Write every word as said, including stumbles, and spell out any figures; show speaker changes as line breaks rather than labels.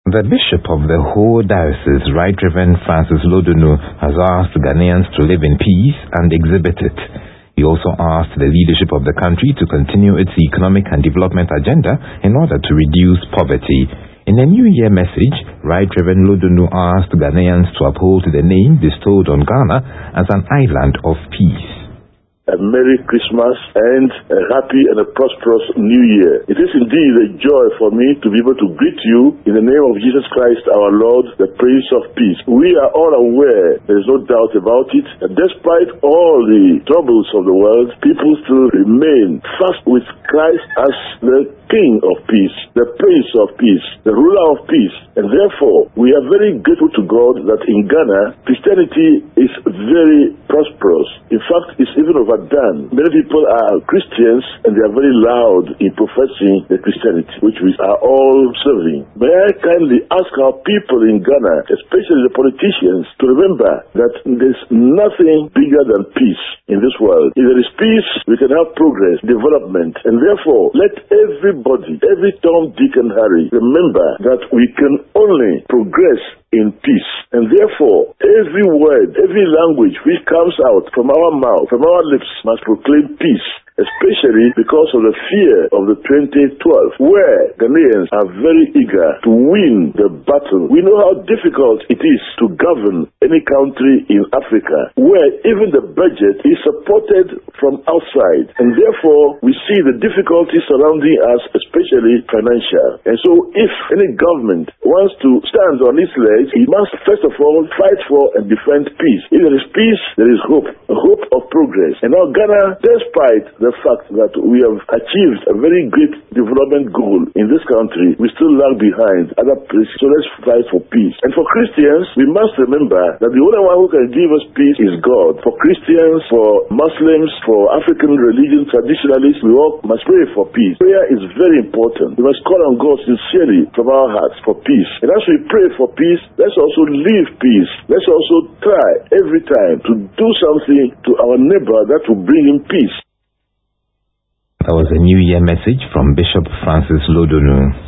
The Bishop of the whole diocese, Right Reverend Francis Lodunu, has asked Ghanaians to live in peace and exhibit it. He also asked the leadership of the country to continue its economic and development agenda in order to reduce poverty. In a New Year message, Right Reverend Lodunu asked Ghanaians to uphold the name bestowed on Ghana as an island of peace.
A Merry Christmas and a happy and a prosperous New Year. It is indeed a joy for me to be able to greet you in the name of Jesus Christ our Lord, the Prince of Peace. We are all aware, there is no doubt about it, that despite all the troubles of the world, people still remain fast with Christ as the King of Peace, the Prince of Peace, the Ruler of Peace. And therefore, we are very grateful to God that in Ghana, Christianity is very prosperous. In fact, it's even overdone. Many people are Christians and they are very loud in professing the Christianity, which we are all serving. May I kindly ask our people in Ghana, especially the politicians, to remember that there's nothing bigger than peace in this world. If there is peace, we can have progress, development, and therefore, let everybody, every Tom, Dick, and Harry, remember that we can only progress in peace. And therefore, every word, every language which comes out from our mouth, from our lips, must proclaim peace, especially because of the fear of the twenty twelve, where Ghanaians are very eager to win the battle. We know how difficult it is to govern any country in Africa, where even the budget is supported from outside. And therefore, we see the difficulties surrounding us, especially financial. And so, if any government wants to stand on its legs, it must first of all fight for and defend peace. If there is peace, there is hope, a hope of progress. And now Ghana, despite the fact that we have achieved a very great development goal in this country, we still lag behind other places. So let's fight for peace. And for Christians, we must remember that the only one who can give us peace is God. For Christians, for Muslims, for African religion traditionalists, we all must pray for peace. Prayer is very important. We must call on God sincerely from our hearts for peace. And as we pray for peace, let's also live peace. Let's also try every time to do something to our neighbor that will bring him peace.
That was a New Year message from Bishop Francis Lodunu.